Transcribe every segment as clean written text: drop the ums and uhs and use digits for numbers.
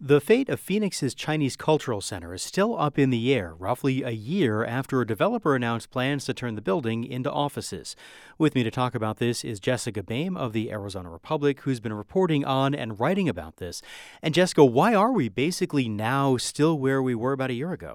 The fate of Phoenix's Chinese Cultural Center is still up in the air, roughly a year after a developer announced plans to turn the building into offices. With me to talk about this is Jessica Boehm of the Arizona Republic, who's been reporting on and writing about this. And Jessica, why are we basically now still where we were about a year ago?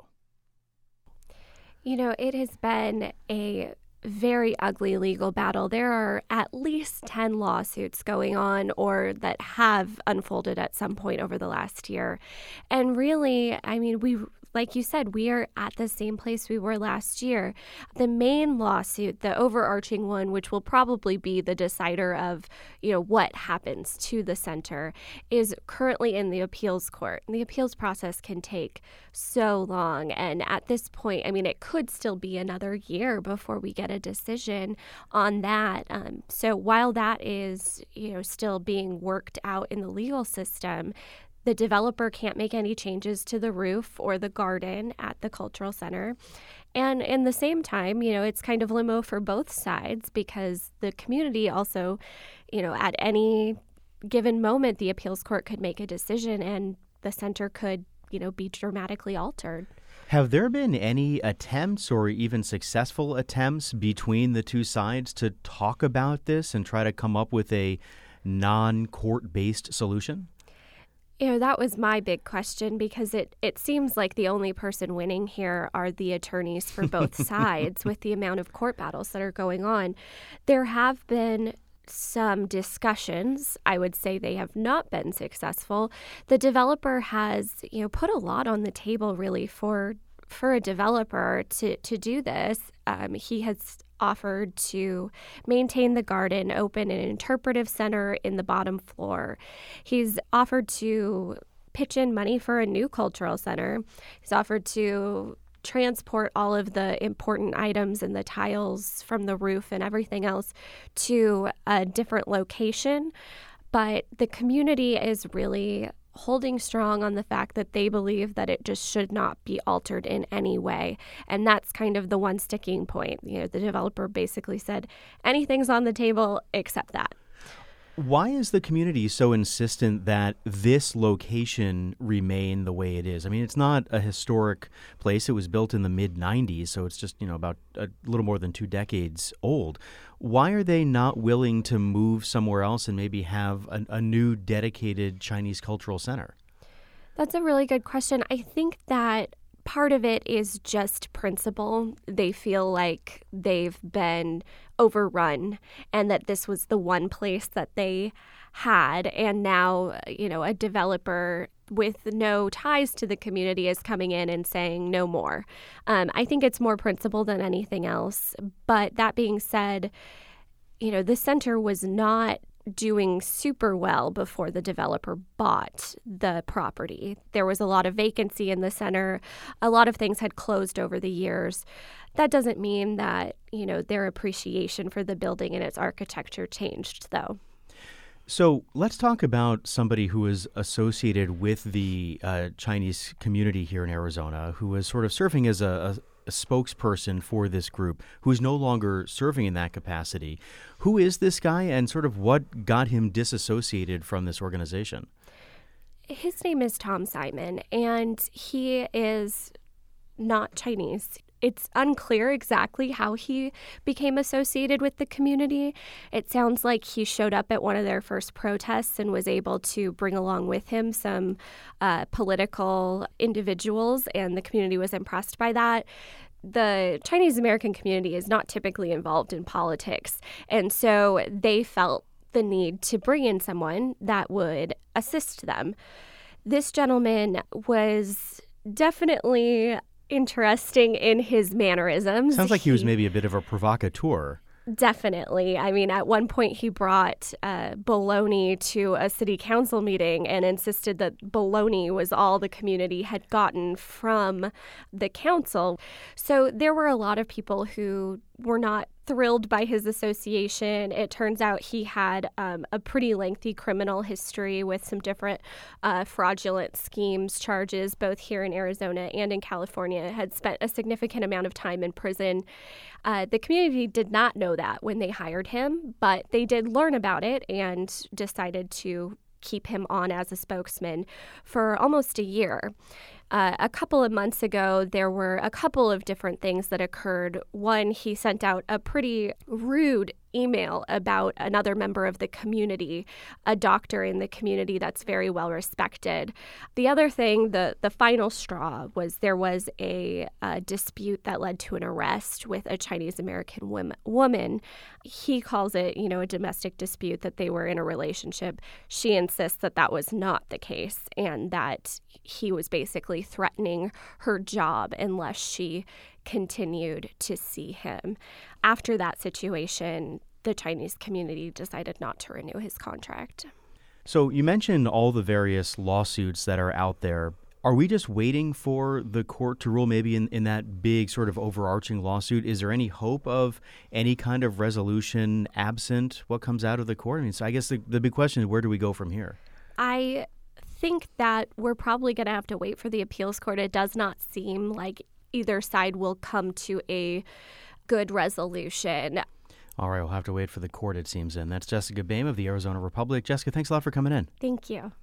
You know, it has been a very ugly legal battle. There are at least 10 lawsuits going on or that have unfolded at some point over the last year. And really, I mean, like you said, we are at the same place we were last year. The main lawsuit, the overarching one, which will probably be the decider of, what happens to the center, is currently in the appeals court. And the appeals process can take so long. And at this point, I mean, it could still be another year before we get a decision on that. So while that is, still being worked out in the legal system, the developer can't make any changes to the roof or the garden at the cultural center. And in the same time, it's kind of limbo for both sides because the community also, at any given moment, the appeals court could make a decision and the center could, be dramatically altered. Have there been any attempts or even successful attempts between the two sides to talk about this and try to come up with a non-court-based solution? That was my big question because it seems like the only person winning here are the attorneys for both sides with the amount of court battles that are going on. There have been some discussions. I would say they have not been successful. The developer has, put a lot on the table really for a developer to do this. He has offered to maintain the garden, open an interpretive center in the bottom floor. He's offered to pitch in money for a new cultural center. He's offered to transport all of the important items and the tiles from the roof and everything else to a different location. But the community is really holding strong on the fact that they believe that it just should not be altered in any way. And that's kind of the one sticking point. The developer basically said, anything's on the table except that. Why is the community so insistent that this location remain the way it is? I mean, it's not a historic place. It was built in the mid-90s, so it's just, about a little more than 2 decades old. Why are they not willing to move somewhere else and maybe have a new dedicated Chinese cultural center? That's a really good question. I think that part of it is just principle. They feel like they've been overrun and that this was the one place that they had. And now, a developer with no ties to the community is coming in and saying no more. I think it's more principle than anything else. But that being said, the center was not doing super well before the developer bought the property. There was a lot of vacancy in the center. A lot of things had closed over the years. That doesn't mean that, their appreciation for the building and its architecture changed, though. So let's talk about somebody who is associated with the Chinese community here in Arizona, who is sort of serving as a spokesperson for this group, who is no longer serving in that capacity. Who is this guy and sort of what got him disassociated from this organization? His name is Tom Simon, and he is not Chinese. It's unclear exactly how he became associated with the community. It sounds like he showed up at one of their first protests and was able to bring along with him some political individuals, and the community was impressed by that. The Chinese American community is not typically involved in politics, and so they felt the need to bring in someone that would assist them. This gentleman was definitely interesting in his mannerisms. Sounds like he was maybe a bit of a provocateur. Definitely. I mean, at one point he brought bologna to a city council meeting and insisted that bologna was all the community had gotten from the council. So there were a lot of people who were not thrilled by his association. It turns out he had a pretty lengthy criminal history with some different fraudulent schemes, charges, both here in Arizona and in California, had spent a significant amount of time in prison. The community did not know that when they hired him, but they did learn about it and decided to keep him on as a spokesman for almost a year. A couple of months ago, there were a couple of different things that occurred. One, he sent out a pretty rude email about another member of the community, a doctor in the community that's very well respected. The other thing, the final straw, was there was a dispute that led to an arrest with a Chinese American woman. He calls it, a domestic dispute, that they were in a relationship. She insists that that was not the case and that he was basically threatening her job unless she continued to see him. After that situation, the Chinese community decided not to renew his contract. So you mentioned all the various lawsuits that are out there. Are we just waiting for the court to rule maybe in that big sort of overarching lawsuit? Is there any hope of any kind of resolution absent what comes out of the court? I mean, so I guess the big question is, where do we go from here? I think that we're probably going to have to wait for the appeals court. It does not seem like either side will come to a good resolution. All right, we'll have to wait for the court, it seems, then. That's Jessica Boehm of the Arizona Republic. Jessica, thanks a lot for coming in. Thank you.